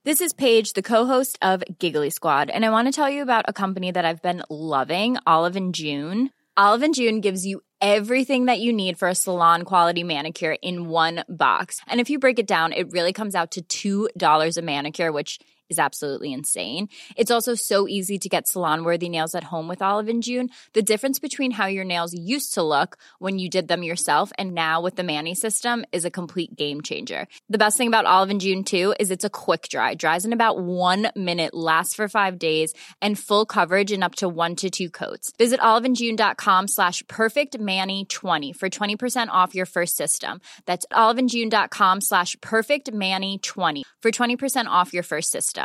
This is Paige, the co-host of Giggly Squad, and I want to tell you about a company that I've been loving, Olive & June. Olive & June gives you everything that you need for a salon-quality manicure in one box. And if you break it down, it really comes out to $2 a manicure, which is absolutely insane. It's also so easy to get salon-worthy nails at home with Olive & June. The difference between how your nails used to look when you did them yourself and now with the Mani system is a complete game changer. The best thing about Olive & June, too, is it's a quick dry. Dries in about 1 minute, lasts for 5 days, and full coverage in up to 1 to 2 coats. Visit oliveandjune.com/perfectmani20 for 20% off your first system. That's oliveandjune.com/perfectmani20 for 20% off your first system.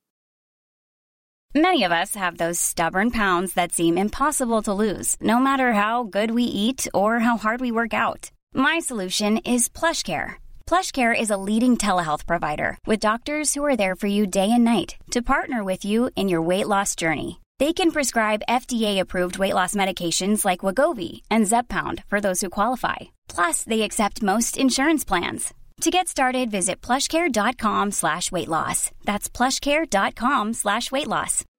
Many of us have those stubborn pounds that seem impossible to lose, no matter how good we eat or how hard we work out. My solution is PlushCare. PlushCare is a leading telehealth provider with doctors who are there for you day and night to partner with you in your weight loss journey. They can prescribe FDA-approved weight loss medications like Wegovy and Zepbound for those who qualify. Plus, they accept most insurance plans. To get started, visit plushcare.com/weightloss. That's plushcare.com/weightloss.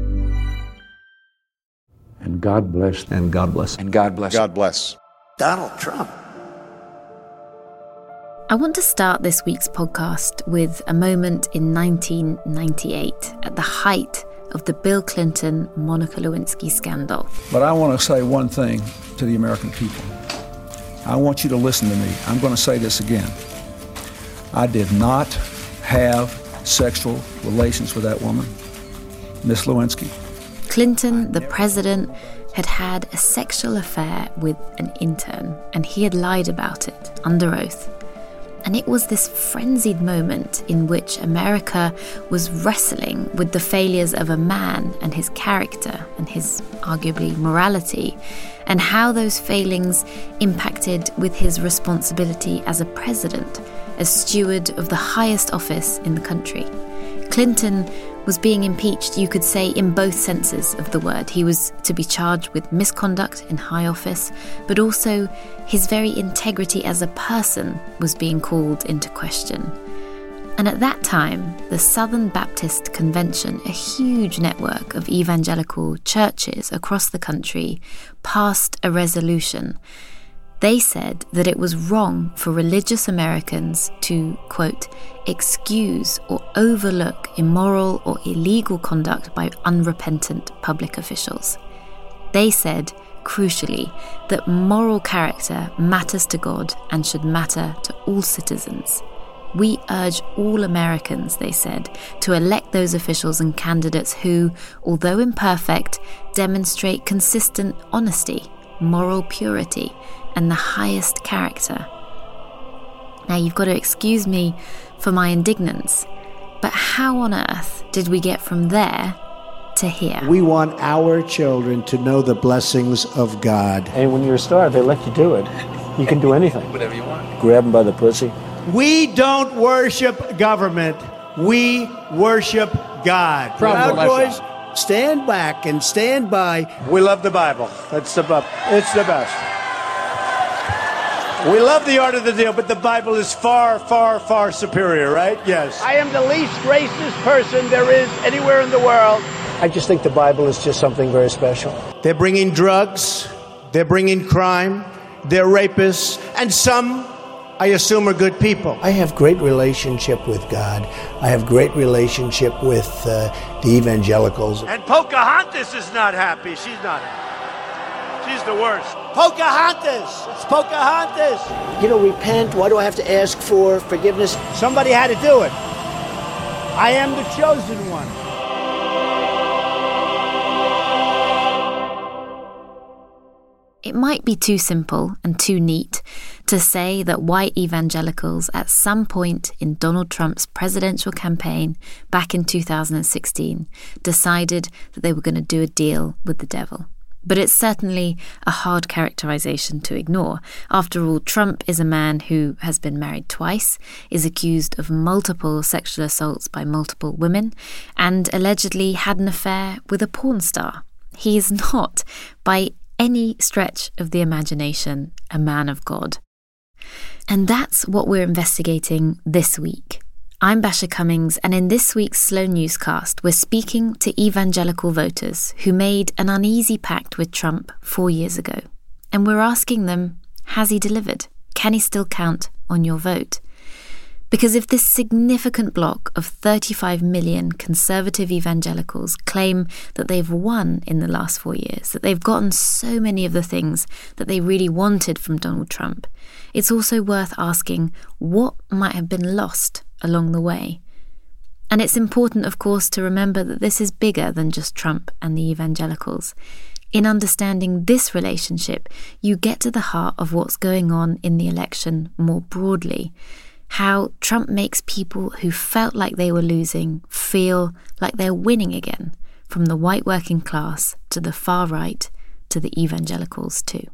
And God bless. And God bless. And God bless. God bless. Donald Trump. I want to start this week's podcast with a moment in 1998 at the height of the Bill Clinton-Monica Lewinsky scandal. But I want to say one thing to the American people. I want you to listen to me. I'm going to say this again. I did not have sexual relations with that woman, Miss Lewinsky. Clinton, the president, had had a sexual affair with an intern, and he had lied about it under oath. And it was this frenzied moment in which America was wrestling with the failures of a man and his character and his arguably morality, and how those failings impacted with his responsibility as a president, as steward of the highest office in the country. Clinton was being impeached, you could say, in both senses of the word. He was to be charged with misconduct in high office, but also his very integrity as a person was being called into question. And at that time, the Southern Baptist Convention, a huge network of evangelical churches across the country, passed a resolution. They said that it was wrong for religious Americans to, quote, excuse or overlook immoral or illegal conduct by unrepentant public officials. They said, crucially, that moral character matters to God and should matter to all citizens. We urge all Americans, they said, to elect those officials and candidates who, although imperfect, demonstrate consistent honesty, moral purity, and the highest character. Now, you've got to excuse me for my indignance, but how on earth did we get from there to here? We want our children to know the blessings of God. And when you're a star, they let you do it. You can do anything. Whatever you want. Grab them by the pussy. We don't worship government. We worship God. Proud boys, stand back and stand by. We love the Bible. It's the best. We love the art of the deal, but the Bible is far, far, far superior, right? Yes. I am the least racist person there is anywhere in the world. I just think the Bible is just something very special. They're bringing drugs. They're bringing crime. They're rapists. And some, I assume, are good people. I have great relationship with God. I have great relationship with the evangelicals. And Pocahontas is not happy. She's not happy. She's the worst. Pocahontas! It's Pocahontas! You know, repent. Why do I have to ask for forgiveness? Somebody had to do it. I am the chosen one. It might be too simple and too neat to say that white evangelicals at some point in Donald Trump's presidential campaign back in 2016 decided that they were going to do a deal with the devil. But it's certainly a hard characterization to ignore. After all, Trump is a man who has been married twice, is accused of multiple sexual assaults by multiple women, and allegedly had an affair with a porn star. He is not, by any stretch of the imagination, a man of God. And that's what we're investigating this week. I'm Basha Cummings, and in this week's Slow Newscast, we're speaking to evangelical voters who made an uneasy pact with Trump 4 years ago. And we're asking them, has he delivered? Can he still count on your vote? Because if this significant bloc of 35 million conservative evangelicals claim that they've won in the last 4 years, that they've gotten so many of the things that they really wanted from Donald Trump, it's also worth asking what might have been lost along the way. And it's important, of course, to remember that this is bigger than just Trump and the evangelicals. In understanding this relationship, you get to the heart of what's going on in the election more broadly. How Trump makes people who felt like they were losing feel like they're winning again, from the white working class to the far right to the evangelicals too.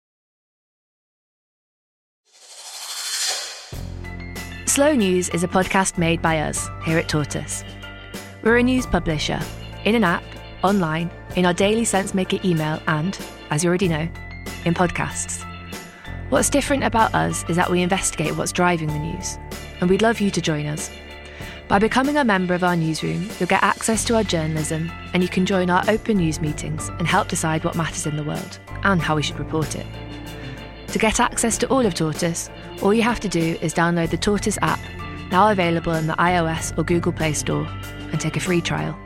Slow News is a podcast made by us here at Tortoise. We're a news publisher, in an app, online, in our daily SenseMaker email and, as you already know, in podcasts. What's different about us is that we investigate what's driving the news, and we'd love you to join us. By becoming a member of our newsroom, you'll get access to our journalism, and you can join our open news meetings and help decide what matters in the world and how we should report it. To get access to all of Tortoise, all you have to do is download the Tortoise app, now available in the iOS or Google Play Store, and take a free trial.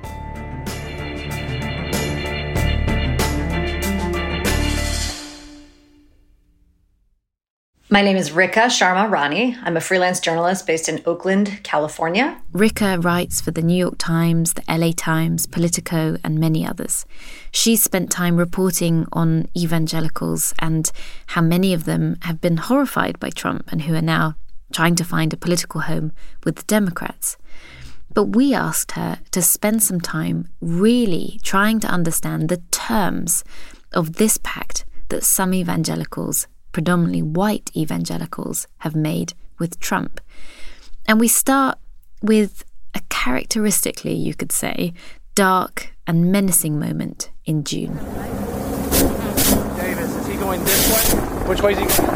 My name is Rika Sharma Rani. I'm a freelance journalist based in Oakland, California. Rika writes for the New York Times, the LA Times, Politico, and many others. She's spent time reporting on evangelicals and how many of them have been horrified by Trump and who are now trying to find a political home with the Democrats. But we asked her to spend some time really trying to understand the terms of this pact that some evangelicals, predominantly white evangelicals, have made with Trump. And we start with a characteristically, you could say, dark and menacing moment in June. Davis, is he going this way? Which way is he going?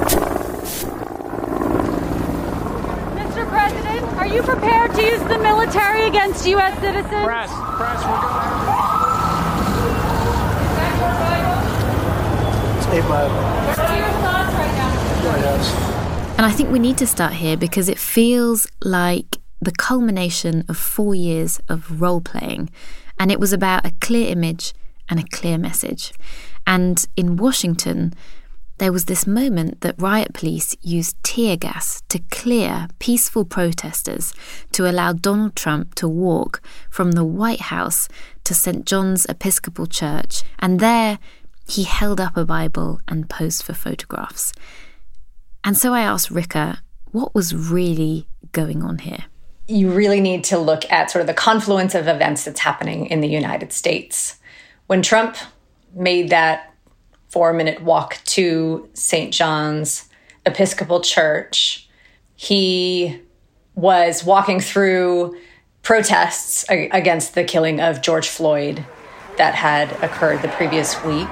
Mr. President, are you prepared to use the military against U.S. citizens? Press, we're going. Stay by. What are your thoughts right now? And I think we need to start here because it feels like the culmination of 4 years of role-playing. And it was about a clear image and a clear message. And in Washington, there was this moment that riot police used tear gas to clear peaceful protesters to allow Donald Trump to walk from the White House to St. John's Episcopal Church. And there, he held up a Bible and posed for photographs. And so I asked Rika, what was really going on here? You really need to look at sort of the confluence of events that's happening in the United States. When Trump made that 4-minute walk to St. John's Episcopal Church, he was walking through protests against the killing of George Floyd that had occurred the previous week.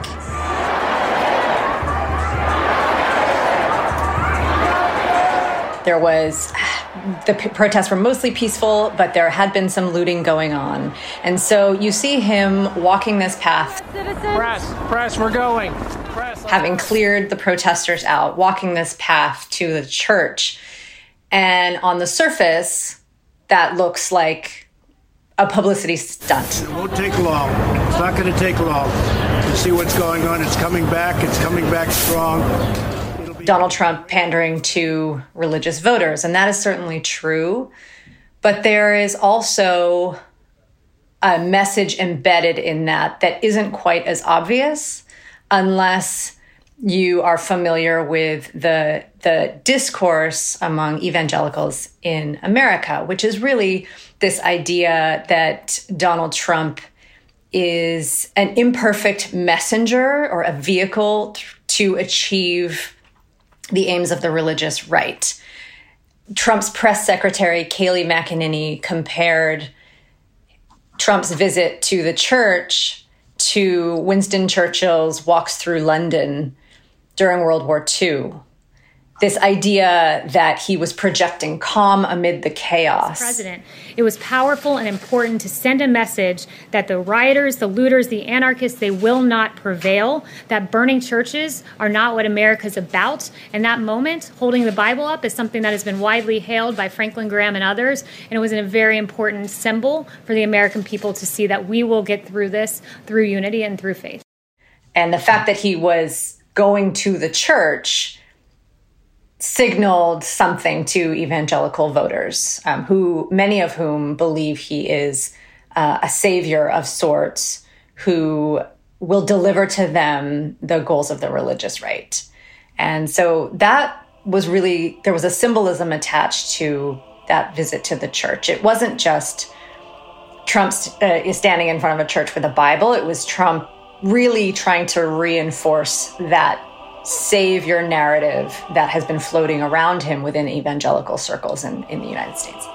The protests were mostly peaceful, but there had been some looting going on. And so you see him walking this path. Press, we're going. Having cleared the protesters out, walking this path to the church. And on the surface, that looks like a publicity stunt. It won't take long. It's not going to take long. You see what's going on. It's coming back. It's coming back strong. Donald Trump pandering to religious voters, and that is certainly true. But there is also a message embedded in that isn't quite as obvious unless you are familiar with the discourse among evangelicals in America, which is really this idea that Donald Trump is an imperfect messenger or a vehicle to achieve the aims of the religious right. Trump's press secretary, Kayleigh McEnany, compared Trump's visit to the church to Winston Churchill's walks through London during World War II. this idea that he was projecting calm amid the chaos. President, it was powerful and important to send a message that the rioters, the looters, the anarchists, they will not prevail, that burning churches are not what America's about. And that moment, holding the Bible up, is something that has been widely hailed by Franklin Graham and others. And it was a very important symbol for the American people to see that we will get through this through unity and through faith. And the fact that he was going to the church signaled something to evangelical voters, many of whom believe he is a savior of sorts who will deliver to them the goals of the religious right. And so that was really, there was a symbolism attached to that visit to the church. It wasn't just Trump standing in front of a church with a Bible. It was Trump really trying to reinforce that savior narrative that has been floating around him within evangelical circles in the United States.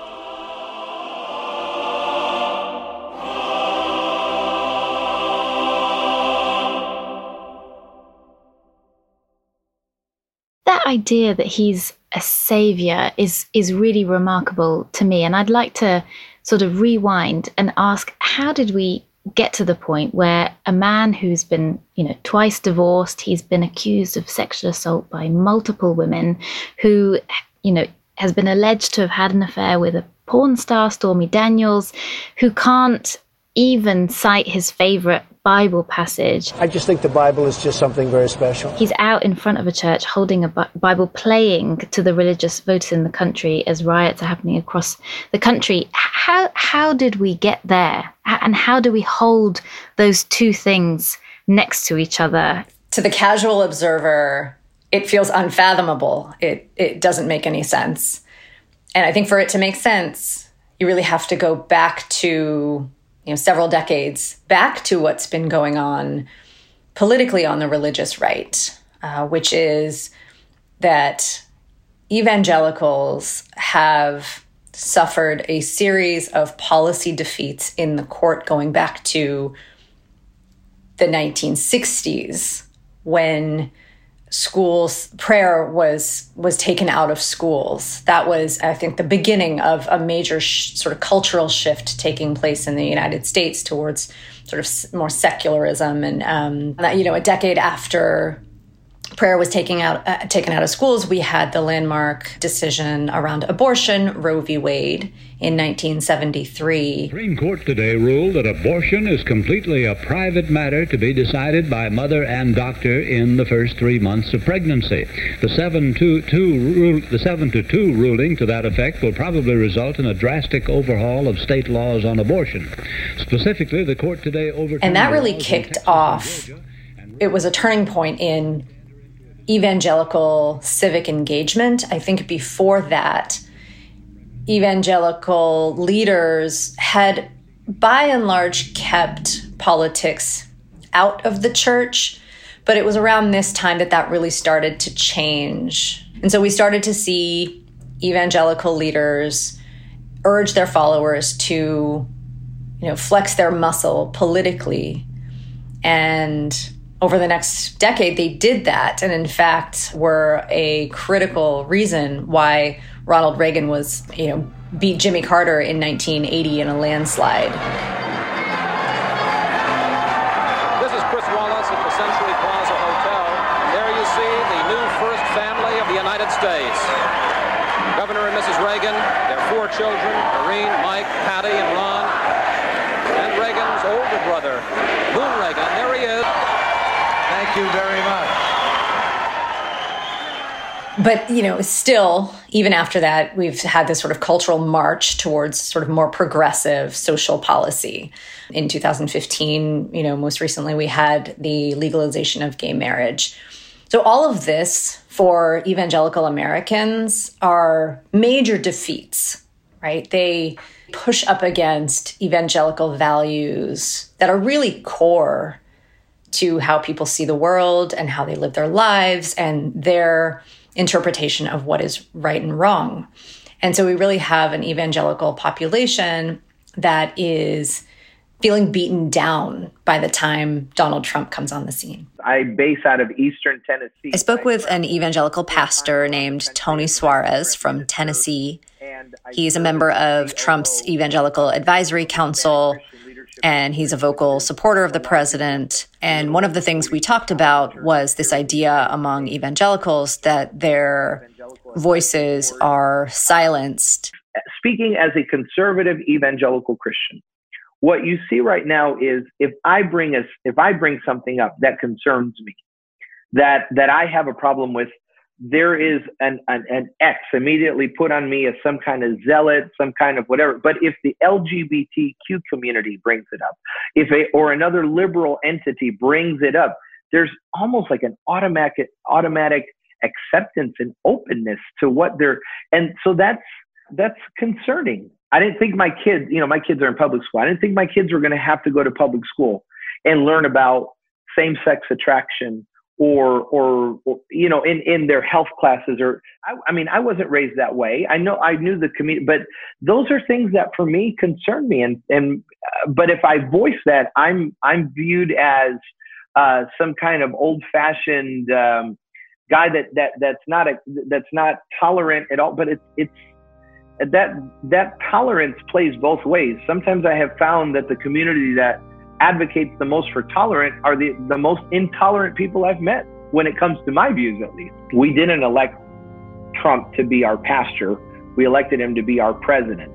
That idea that he's a savior is really remarkable to me. And I'd like to sort of rewind and ask, how did we get to the point where a man who's been, twice divorced, he's been accused of sexual assault by multiple women, who, has been alleged to have had an affair with a porn star, Stormy Daniels, who can't even cite his favorite Bible passage. I just think the Bible is just something very special. He's out in front of a church holding a Bible, playing to the religious voters in the country as riots are happening across the country. How did we get there? And how do we hold those two things next to each other? To the casual observer, it feels unfathomable. It doesn't make any sense. And I think for it to make sense, you really have to go back to several decades back to what's been going on politically on the religious right, which is that evangelicals have suffered a series of policy defeats in the court going back to the 1960s, when prayer was taken out of schools. That was, I think, the beginning of a major sort of cultural shift taking place in the United States towards sort of more secularism. And a decade after prayer was taken out of schools, we had the landmark decision around abortion, Roe v. Wade, in 1973. The Supreme Court today ruled that abortion is completely a private matter to be decided by mother and doctor in the first 3 months of pregnancy. The 7-2 ruling to that effect will probably result in a drastic overhaul of state laws on abortion. Specifically, the court today overturned... And that really kicked off. It was a turning point in evangelical civic engagement. I think before that, evangelical leaders had, by and large, kept politics out of the church. But it was around this time that really started to change. And so we started to see evangelical leaders urge their followers to, flex their muscle politically. And over the next decade, they did that, and in fact were a critical reason why Ronald Reagan was, beat Jimmy Carter in 1980 in a landslide. This is Chris Wallace at the Century Plaza Hotel. There you see the new first family of the United States. Governor and Mrs. Reagan, their 4 children, Irene, Mike, Patty, and Ron, and Reagan's older brother, Boone Reagan. There he is. Thank you very much. But, still, even after that, we've had this sort of cultural march towards sort of more progressive social policy. In 2015, most recently, we had the legalization of gay marriage. So all of this for evangelical Americans are major defeats, right? They push up against evangelical values that are really core to how people see the world and how they live their lives and their interpretation of what is right and wrong. And so we really have an evangelical population that is feeling beaten down by the time Donald Trump comes on the scene. I base out of Eastern Tennessee. I spoke with an evangelical pastor named Tony Suarez from Tennessee. He's a member of Trump's Evangelical Advisory Council, and he's a vocal supporter of the president. And one of the things we talked about was this idea among evangelicals that their voices are silenced. Speaking as a conservative evangelical Christian, what you see right now is if I bring something up that concerns me, that I have a problem with, there is an X immediately put on me as some kind of zealot, some kind of whatever. But if the LGBTQ community brings it up, or another liberal entity brings it up, there's almost like an automatic acceptance and openness to what they're, and so that's concerning. I didn't think my kids, my kids are in public school. I didn't think my kids were going to have to go to public school and learn about same-sex attraction or in their health classes. Or I wasn't raised that way. I knew the community, but those are things that for me concern me. But if I voice that, I'm viewed as some kind of old-fashioned guy that's not tolerant at all. But it's that tolerance plays both ways. Sometimes I have found that the community that advocates the most for tolerant are the most intolerant people I've met when it comes to my views, at least. We didn't elect Trump to be our pastor. We elected him to be our president.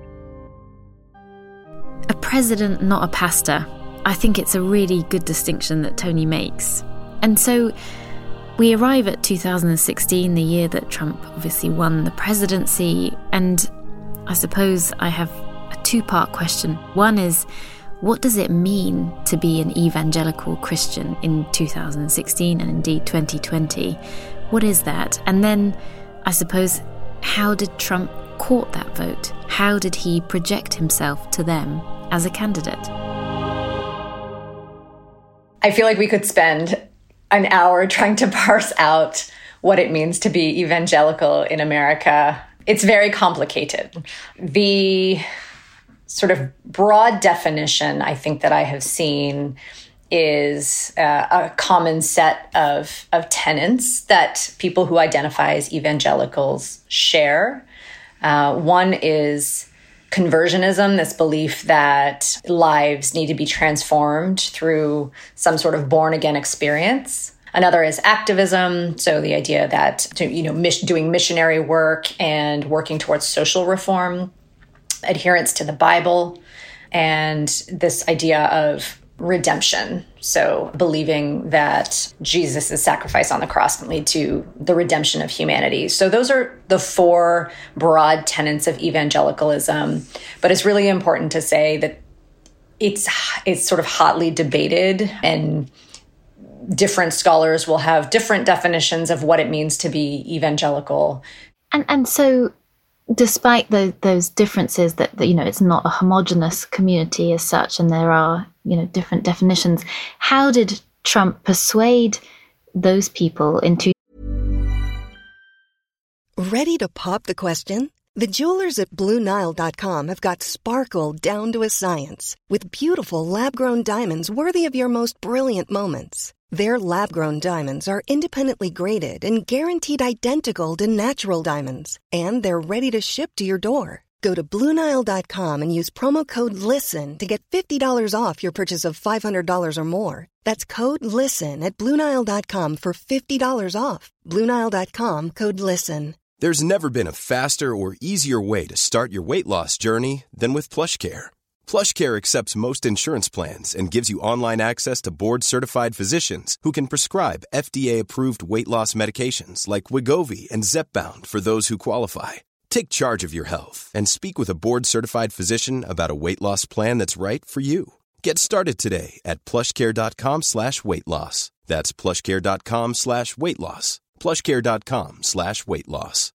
A president, not a pastor. I think it's a really good distinction that Tony makes. And so we arrive at 2016, the year that Trump obviously won the presidency, and I suppose I have a two-part question. One is, what does it mean to be an evangelical Christian in 2016 and indeed 2020? What is that? And then, I suppose, how did Trump court that vote? How did he project himself to them as a candidate? I feel like we could spend an hour trying to parse out what it means to be evangelical in America. It's very complicated. The sort of broad definition I think that I have seen is a common set of tenets that people who identify as evangelicals share. One is conversionism, this belief that lives need to be transformed through some sort of born-again experience. Another is activism, so the idea that doing missionary work and working towards social reform, adherence to the Bible, and this idea of redemption. So believing that Jesus' sacrifice on the cross can lead to the redemption of humanity. So those are the four broad tenets of evangelicalism. But it's really important to say that it's sort of hotly debated, and different scholars will have different definitions of what it means to be evangelical. And so despite those differences that it's not a homogenous community as such, and there are different definitions, how did Trump persuade those people into? Ready to pop the question? The jewelers at BlueNile.com have got sparkle down to a science with beautiful lab-grown diamonds worthy of your most brilliant moments. Their lab-grown diamonds are independently graded and guaranteed identical to natural diamonds, and they're ready to ship to your door. Go to BlueNile.com and use promo code LISTEN to get $50 off your purchase of $500 or more. That's code LISTEN at BlueNile.com for $50 off. BlueNile.com, code LISTEN. There's never been a faster or easier way to start your weight loss journey than with PlushCare. PlushCare accepts most insurance plans and gives you online access to board-certified physicians who can prescribe FDA-approved weight loss medications like Wegovy and Zepbound for those who qualify. Take charge of your health and speak with a board-certified physician about a weight loss plan that's right for you. Get started today at plushcare.com/weight loss. That's plushcare.com/weight loss. plushcare.com/weight loss.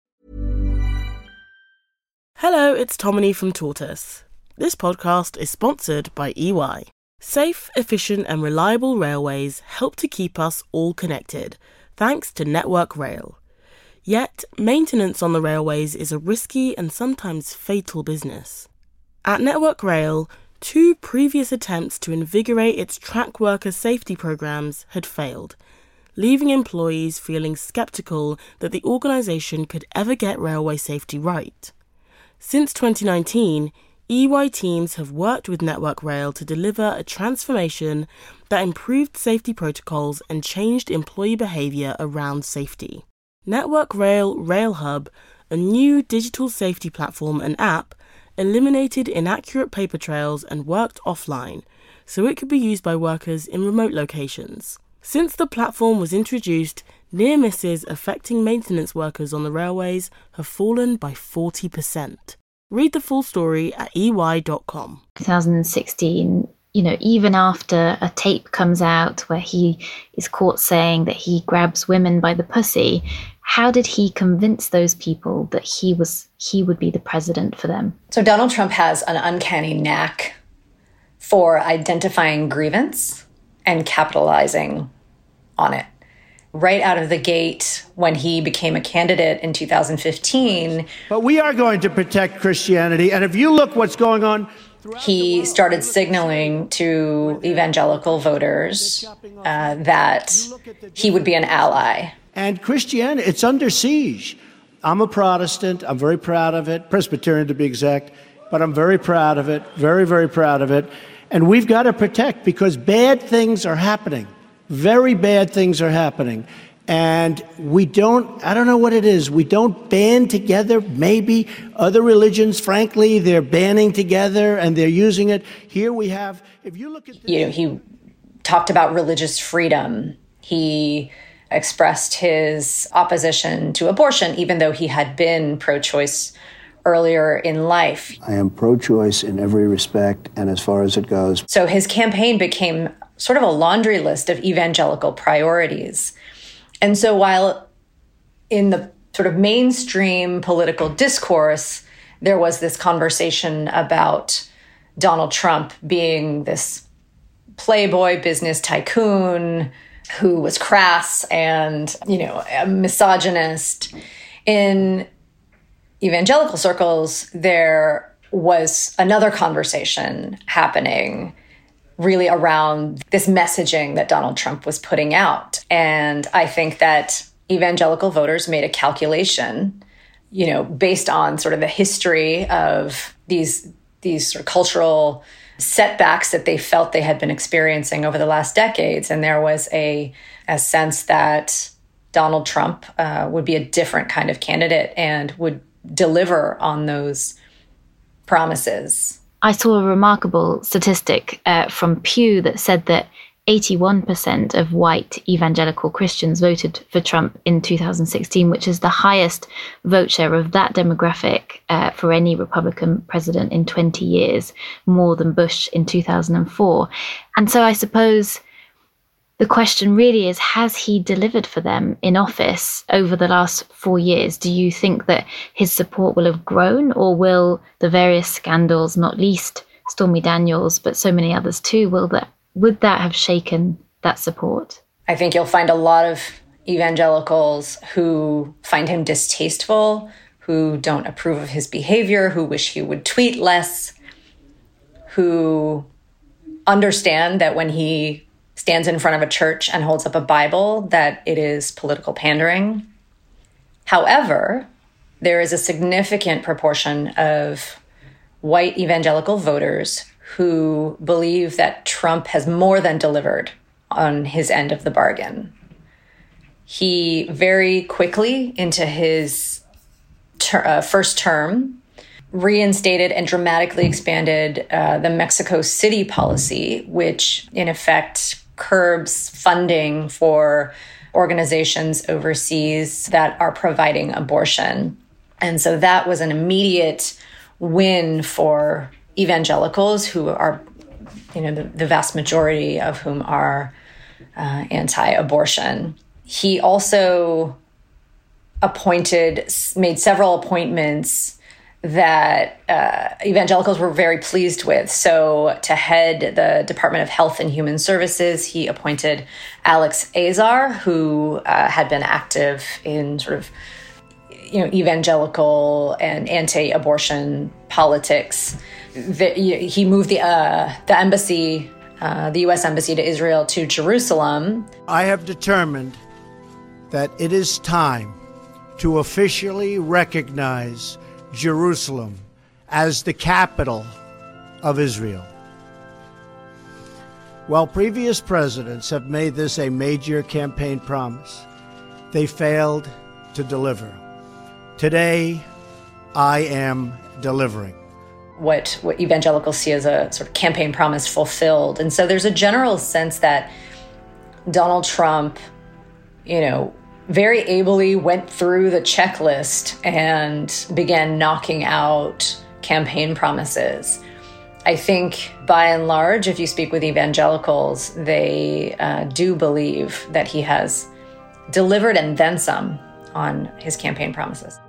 Hello, it's Tomini from Tortoise. This podcast is sponsored by EY. Safe, efficient and reliable railways help to keep us all connected, thanks to Network Rail. Yet, maintenance on the railways is a risky and sometimes fatal business. At Network Rail, 2 previous attempts to invigorate its track worker safety programs had failed, leaving employees feeling skeptical that the organisation could ever get railway safety right. Since 2019, EY teams have worked with Network Rail to deliver a transformation that improved safety protocols and changed employee behaviour around safety. Network Rail RailHub, a new digital safety platform and app, eliminated inaccurate paper trails and worked offline, so it could be used by workers in remote locations. Since the platform was introduced, near misses affecting maintenance workers on the railways have fallen by 40%. Read the full story at ey.com. 2016, even after a tape comes out where he is caught saying that he grabs women by the pussy, how did he convince those people that he would be the president for them? So Donald Trump has an uncanny knack for identifying grievance and capitalizing on it. Right out of the gate, when he became a candidate in 2015. But we are going to protect Christianity. And if you look what's going on, he started signaling to evangelical voters that he would be an ally. And Christianity, it's under siege. I'm a Protestant. I'm very proud of it. Presbyterian to be exact. But I'm very proud of it. Very, very proud of it. And we've got to protect, because bad things are happening. Very bad things are happening. And I don't know what it is. We don't band together. Maybe other religions, frankly, they're banding together and they're using it. Here we have, if you look at this, he talked about religious freedom. He expressed his opposition to abortion, even though he had been pro-choice earlier in life. I am pro-choice in every respect and as far as it goes. So his campaign became sort of a laundry list of evangelical priorities. And so while in the sort of mainstream political discourse, there was this conversation about Donald Trump being this playboy business tycoon who was crass and, a misogynist. In evangelical circles, there was another conversation happening really around this messaging that Donald Trump was putting out. And I think that evangelical voters made a calculation, based on sort of the history of these sort of cultural setbacks that they felt they had been experiencing over the last decades. And there was a sense that Donald Trump would be a different kind of candidate and would deliver on those promises. I saw a remarkable statistic from Pew that said that 81% of white evangelical Christians voted for Trump in 2016, which is the highest vote share of that demographic for any Republican president in 20 years, more than Bush in 2004. And so I suppose the question really is, has he delivered for them in office over the last 4 years? Do you think that his support will have grown, or will the various scandals, not least Stormy Daniels, but so many others too, would that have shaken that support? I think you'll find a lot of evangelicals who find him distasteful, who don't approve of his behavior, who wish he would tweet less, who understand that when he stands in front of a church and holds up a Bible, that it is political pandering. However, there is a significant proportion of white evangelical voters who believe that Trump has more than delivered on his end of the bargain. He very quickly into his first term reinstated and dramatically expanded the Mexico City policy, which in effect curbs funding for organizations overseas that are providing abortion. And so that was an immediate win for evangelicals, who are, the vast majority of whom are anti-abortion. He also made several appointments that evangelicals were very pleased with. So to head the Department of Health and Human Services, he appointed Alex Azar, who had been active in sort of, evangelical and anti-abortion politics he moved the embassy, the U.S. embassy to Israel, to Jerusalem. I have determined that it is time to officially recognize Jerusalem as the capital of Israel. While previous presidents have made this a major campaign promise, they failed to deliver. Today, I am delivering. What evangelicals see as a sort of campaign promise fulfilled. And so there's a general sense that Donald Trump, very ably went through the checklist and began knocking out campaign promises. I think, by and large, if you speak with evangelicals, they do believe that he has delivered and then some on his campaign promises.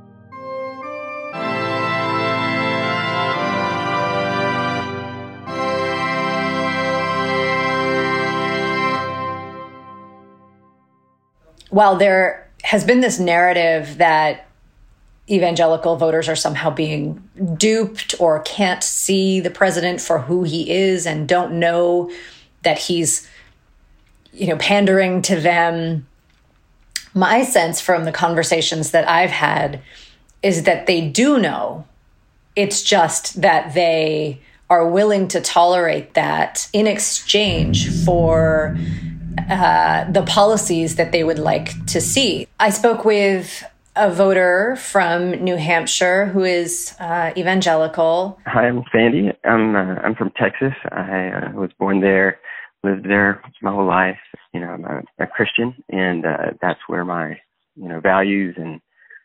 While there has been this narrative that evangelical voters are somehow being duped or can't see the president for who he is and don't know that he's, pandering to them, my sense from the conversations that I've had is that they do know. It's just that they are willing to tolerate that in exchange for the policies that they would like to see. I spoke with a voter from New Hampshire who is evangelical. Hi, I'm Sandy. I'm from Texas. I was born there, lived there my whole life. I'm a Christian, and that's where my values and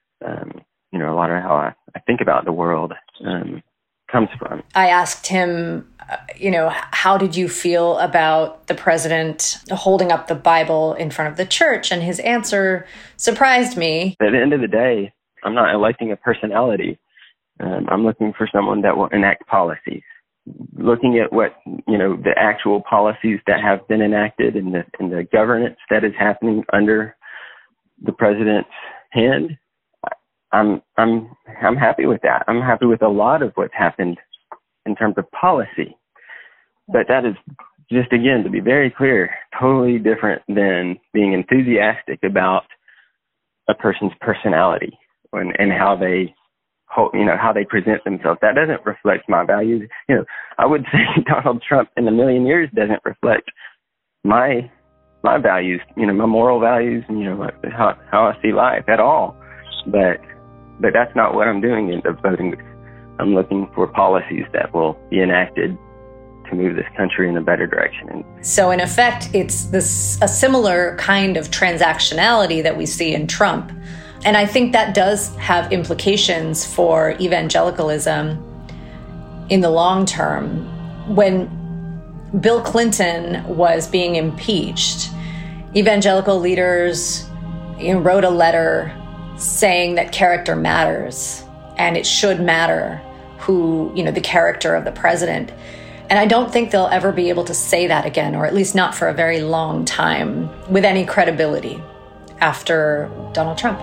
a lot of how I think about the world comes from. I asked him, how did you feel about the president holding up the Bible in front of the church? And his answer surprised me. At the end of the day, I'm not electing a personality. I'm looking for someone that will enact policies. Looking at what, the actual policies that have been enacted and the governance that is happening under the president's hand, I'm happy with that. I'm happy with a lot of what's happened in terms of policy. But that is just, again, to be very clear, totally different than being enthusiastic about a person's personality and how they how they present themselves. That doesn't reflect my values. I would say Donald Trump in a million years doesn't reflect my values, my moral values, and how I see life at all. But that's not what I'm doing in the voting. I'm looking for policies that will be enacted to move this country in a better direction. So in effect, it's a similar kind of transactionality that we see in Trump. And I think that does have implications for evangelicalism in the long term. When Bill Clinton was being impeached, evangelical leaders wrote a letter saying that character matters and it should matter who, the character of the president. And I don't think they'll ever be able to say that again, or at least not for a very long time, with any credibility after Donald Trump.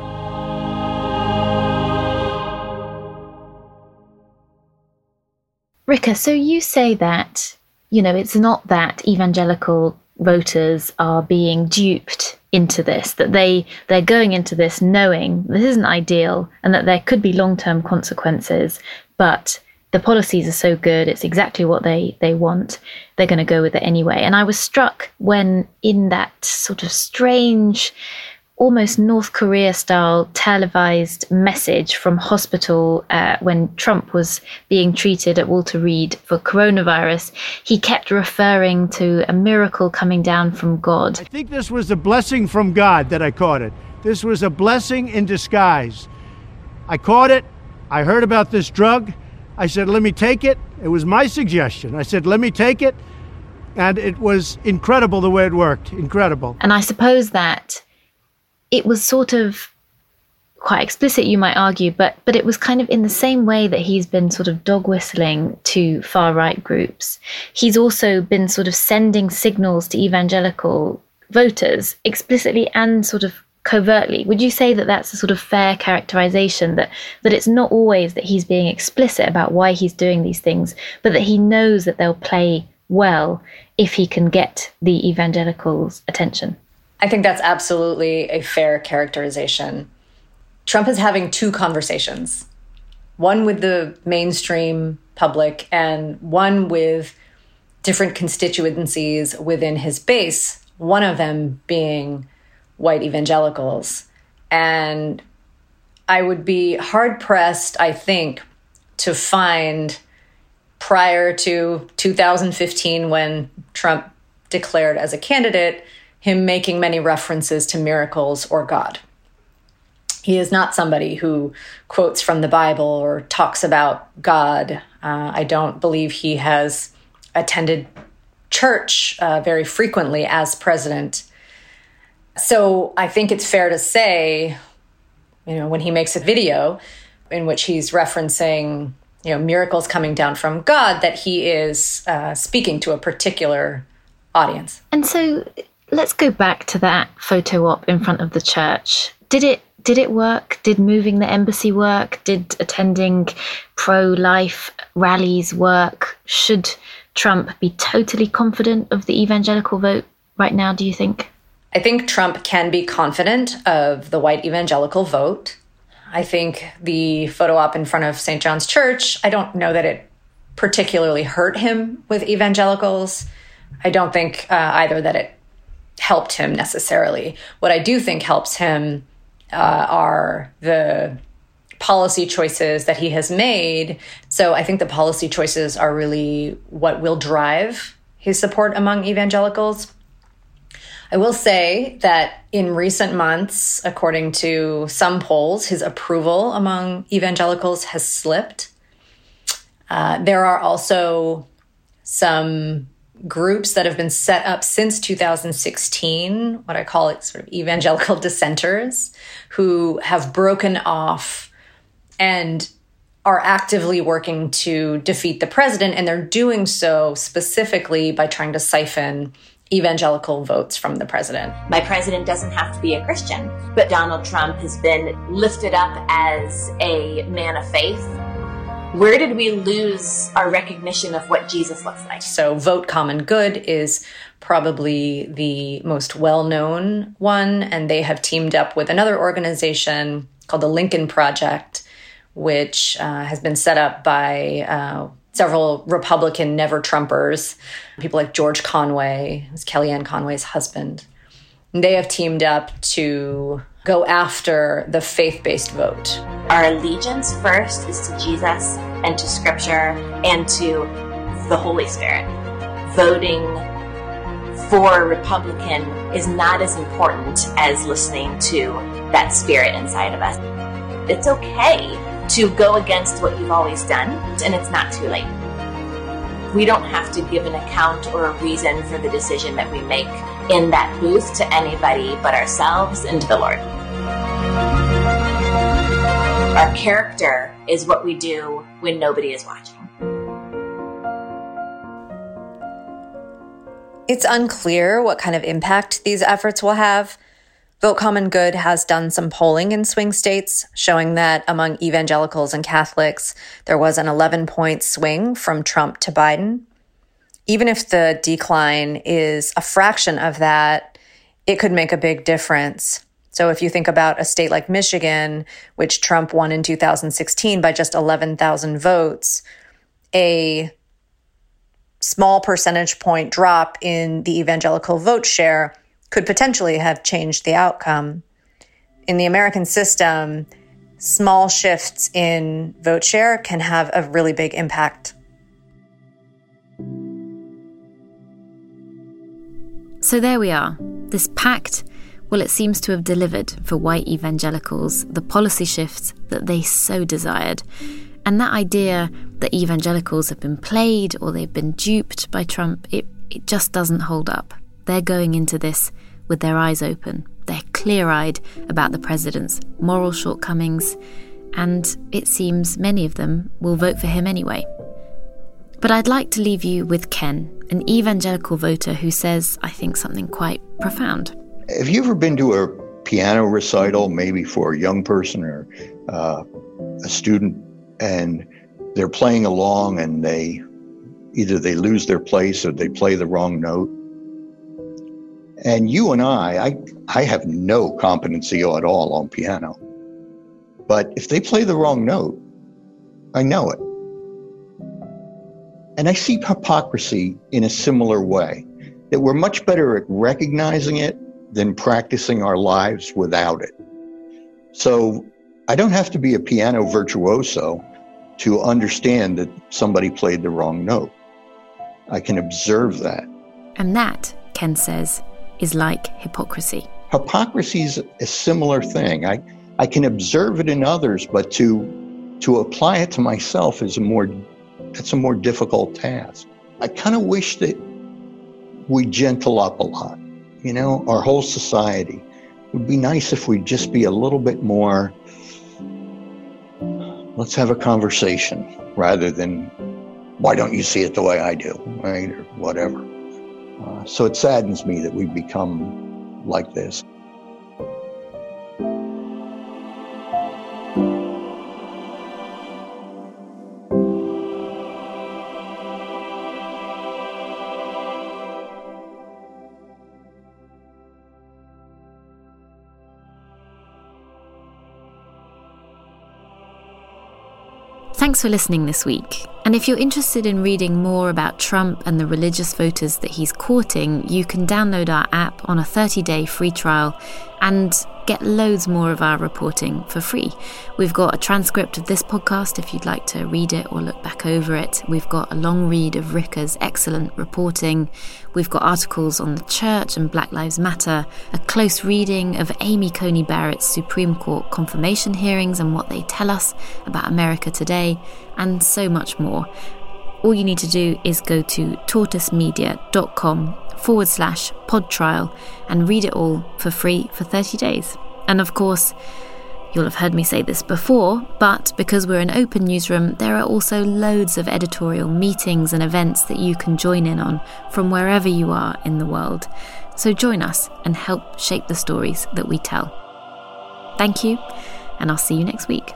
Rika, so you say that, it's not that evangelical voters are being duped into this, that they're going into this knowing this isn't ideal and that there could be long-term consequences, but the policies are so good, it's exactly what they want, they're going to go with it anyway. And I was struck when, in that sort of strange, almost North Korea style televised message from hospital when Trump was being treated at Walter Reed for coronavirus, he kept referring to a miracle coming down from God. I think this was a blessing from God that I caught it. This was a blessing in disguise. I caught it. I heard about this drug. I said, let me take it. It was my suggestion. I said, let me take it. And it was incredible the way it worked. Incredible. And I suppose that it was sort of quite explicit, you might argue, but it was kind of in the same way that he's been sort of dog whistling to far-right groups. He's also been sort of sending signals to evangelical voters explicitly and sort of covertly. Would you say that that's a sort of fair characterization, that it's not always that he's being explicit about why he's doing these things, but that he knows that they'll play well if he can get the evangelicals' attention? I think that's absolutely a fair characterization. Trump is having two conversations, one with the mainstream public and one with different constituencies within his base, one of them being white evangelicals. And I would be hard-pressed, I think, to find, prior to 2015, when Trump declared as a candidate, him making many references to miracles or God. He is not somebody who quotes from the Bible or talks about God. I don't believe he has attended church very frequently as president. So I think it's fair to say, when he makes a video in which he's referencing, miracles coming down from God, that he is speaking to a particular audience. And so let's go back to that photo op in front of the church. Did it work? Did moving the embassy work? Did attending pro-life rallies work? Should Trump be totally confident of the evangelical vote right now, do you think? I think Trump can be confident of the white evangelical vote. I think the photo op in front of St. John's Church, I don't know that it particularly hurt him with evangelicals. I don't think either that it helped him necessarily. What I do think helps him are the policy choices that he has made. So I think the policy choices are really what will drive his support among evangelicals. I will say that in recent months, according to some polls, his approval among evangelicals has slipped. There are also some groups that have been set up since 2016, what I call it sort of evangelical dissenters, who have broken off and are actively working to defeat the president. And they're doing so specifically by trying to siphon evangelical votes from the president. My president doesn't have to be a Christian, but Donald Trump has been lifted up as a man of faith. Where did we lose our recognition of what Jesus looks like? So Vote Common Good is probably the most well-known one, and they have teamed up with another organization called the Lincoln Project, which has been set up by several Republican never-Trumpers, people like George Conway, who's Kellyanne Conway's husband. And they have teamed up to go after the faith-based vote. Our allegiance first is to Jesus and to Scripture and to the Holy Spirit. Voting for Republican is not as important as listening to that spirit inside of us. It's okay to go against what you've always done, and it's not too late. We don't have to give an account or a reason for the decision that we make in that booth to anybody but ourselves and to the Lord. Our character is what we do when nobody is watching. It's unclear what kind of impact these efforts will have. Vote Common Good has done some polling in swing states showing that among evangelicals and Catholics, there was an 11-point swing from Trump to Biden. Even if the decline is a fraction of that, it could make a big difference. So if you think about a state like Michigan, which Trump won in 2016 by just 11,000 votes, a small percentage point drop in the evangelical vote share could potentially have changed the outcome. In the American system, small shifts in vote share can have a really big impact. So there we are. This pact, well, it seems to have delivered for white evangelicals the policy shifts that they so desired. And that idea that evangelicals have been played or they've been duped by Trump, it just doesn't hold up. They're going into this with their eyes open. They're clear-eyed about the president's moral shortcomings, and it seems many of them will vote for him anyway. But I'd like to leave you with Ken, an evangelical voter who says, I think, something quite profound. Have you ever been to a piano recital, maybe for a young person or a student, and they're playing along and either they lose their place or they play the wrong note. And you and I have no competency at all on piano. But if they play the wrong note, I know it. And I see hypocrisy in a similar way, that we're much better at recognizing it than practicing our lives without it. So I don't have to be a piano virtuoso to understand that somebody played the wrong note. I can observe that. And that, Ken says, is like hypocrisy. Hypocrisy is a similar thing. I can observe it in others, but to apply it to myself is a more difficult task. I kind of wish that we gentle up a lot. You know, our whole society. It would be nice if we'd just be a little bit more, let's have a conversation, rather than, why don't you see it the way I do, right, or whatever. So it saddens me that we've become like this. Thanks for listening this week. And if you're interested in reading more about Trump and the religious voters that he's courting, you can download our app on a 30-day free trial and get loads more of our reporting for free. We've got a transcript of this podcast if you'd like to read it or look back over it. We've got a long read of Rika's excellent reporting. We've got articles on the church and Black Lives Matter, a close reading of Amy Coney Barrett's Supreme Court confirmation hearings and what they tell us about America today, and so much more. All you need to do is go to tortoisemedia.com/pod trial and read it all for free for 30 days. And of course, you'll have heard me say this before, but because we're an open newsroom, there are also loads of editorial meetings and events that you can join in on from wherever you are in the world. So join us and help shape the stories that we tell. Thank you, and I'll see you next week.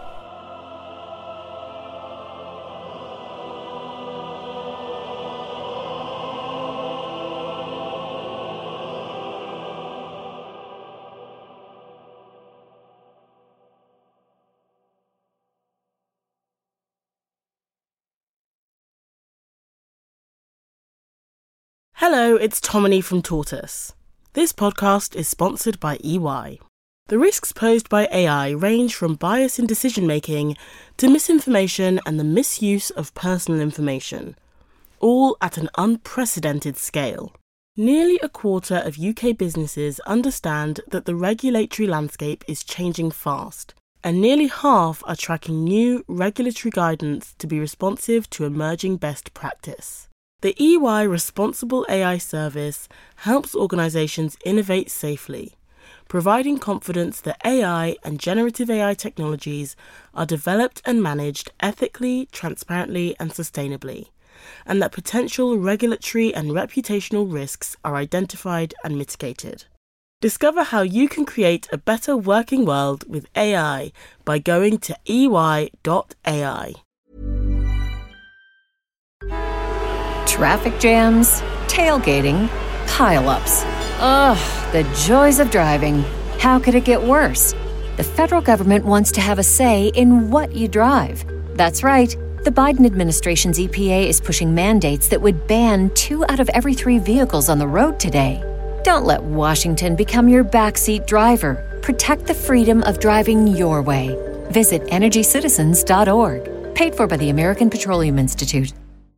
Hello, it's Tomini from Tortoise. This podcast is sponsored by EY. The risks posed by AI range from bias in decision-making to misinformation and the misuse of personal information, all at an unprecedented scale. Nearly a quarter of UK businesses understand that the regulatory landscape is changing fast, and nearly half are tracking new regulatory guidance to be responsive to emerging best practice. The EY Responsible AI Service helps organisations innovate safely, providing confidence that AI and generative AI technologies are developed and managed ethically, transparently and sustainably, and that potential regulatory and reputational risks are identified and mitigated. Discover how you can create a better working world with AI by going to ey.ai. Traffic jams, tailgating, pile-ups. Ugh, the joys of driving. How could it get worse? The federal government wants to have a say in what you drive. That's right. The Biden administration's EPA is pushing mandates that would ban 2 out of every 3 vehicles on the road today. Don't let Washington become your backseat driver. Protect the freedom of driving your way. Visit EnergyCitizens.org. Paid for by the American Petroleum Institute.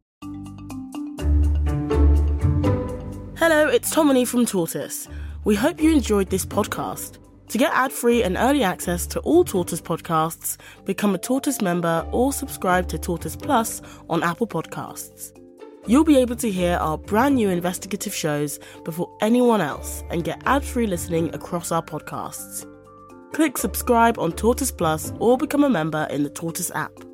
Hello, it's Tomini from Tortoise. We hope you enjoyed this podcast. To get ad-free and early access to all Tortoise podcasts, become a Tortoise member or subscribe to Tortoise Plus on Apple Podcasts. You'll be able to hear our brand new investigative shows before anyone else and get ad-free listening across our podcasts. Click subscribe on Tortoise Plus or become a member in the Tortoise app.